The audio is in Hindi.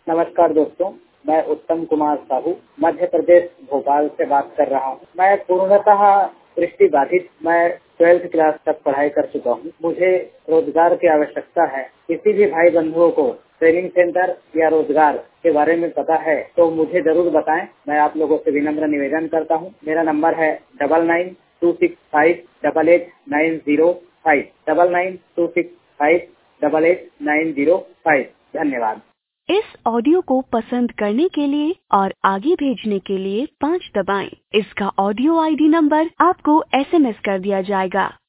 नमस्कार दोस्तों, मैं उत्तम कुमार साहू मध्य प्रदेश भोपाल से बात कर रहा हूँ। मैं पूर्णतः दृष्टिबाधित, मैं 12th क्लास तक पढ़ाई कर चुका हूँ। मुझे रोजगार की आवश्यकता है। किसी भी भाई बंधुओं को ट्रेनिंग सेंटर या रोजगार के बारे में पता है तो मुझे जरूर बताएं। मैं आप लोगों से विनम्र निवेदन करता हूँ। मेरा नंबर है 9926588905 9926588905। धन्यवाद। इस ऑडियो को पसंद करने के लिए और आगे भेजने के लिए 5 दबाएं। इसका ऑडियो आईडी नंबर आपको SMS कर दिया जाएगा।